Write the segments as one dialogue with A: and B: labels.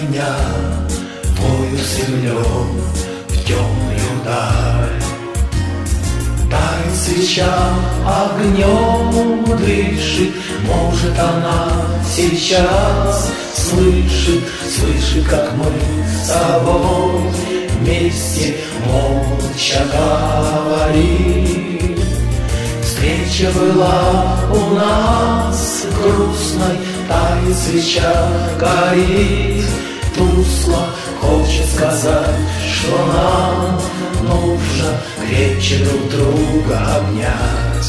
A: меня твой устремлен в темную даль. Тает свеча, огнем дышит, может она сейчас слышит, как мы с тобой вместе молча говорим. Встреча была у нас грустной, тает свеча, горит тускло, хочет сказать, что нам нужно крепче друг друга обнять.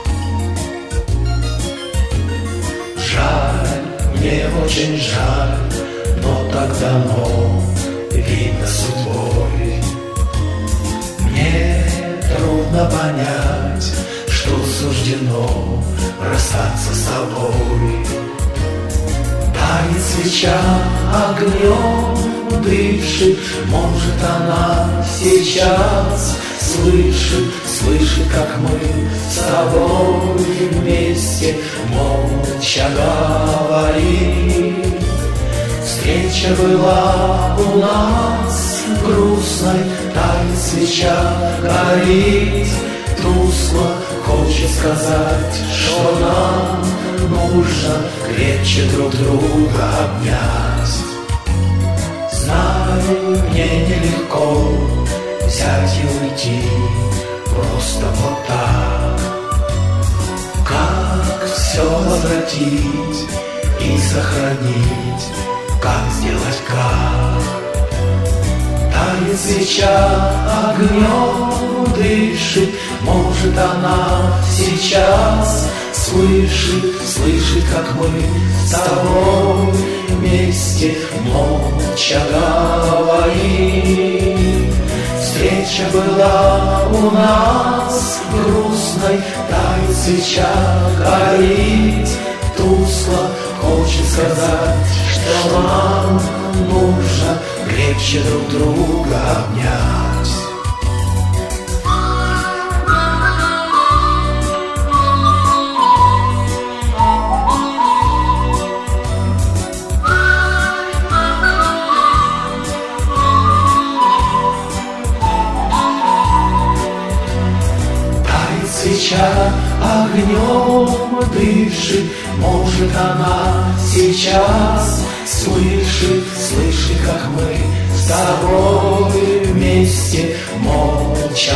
A: Жаль, мне очень жаль, но так давно видно судьбой. Мне трудно понять, что суждено расстаться с тобой. Тает свеча, огнем дышит, может она сейчас слышит, как мы с тобой вместе молча говорим. Встреча была у нас грустной, тает свеча, горит тускло, хочет сказать, что нам нужно крепче друг друга обнять. Знаю, мне нелегко взять и уйти просто вот так. Как все возвратить и сохранить, как сделать как? Тает свеча, огнем дышит, может она сейчас слышит, как мы с тобой вместе молча говорим. Встреча была у нас грустной, тает свеча, горит тускло, хочет сказать, что нам нужно крепче друг друга обнять. Свеча огнем дышит, может она сейчас слышит, как мы с тобой вместе молча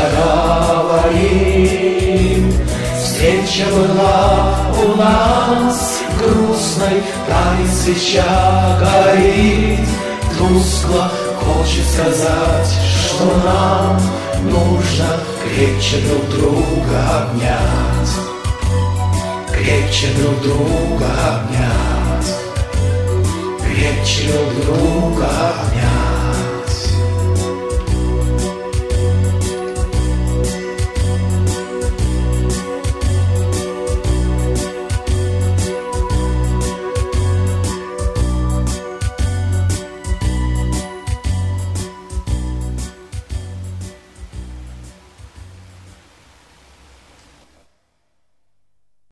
A: говорим. Встреча была у нас грустной, тает свеча, горит тускло, хочет сказать, что нам нужно крепче друг друга обнять, крепче друг друга обнять.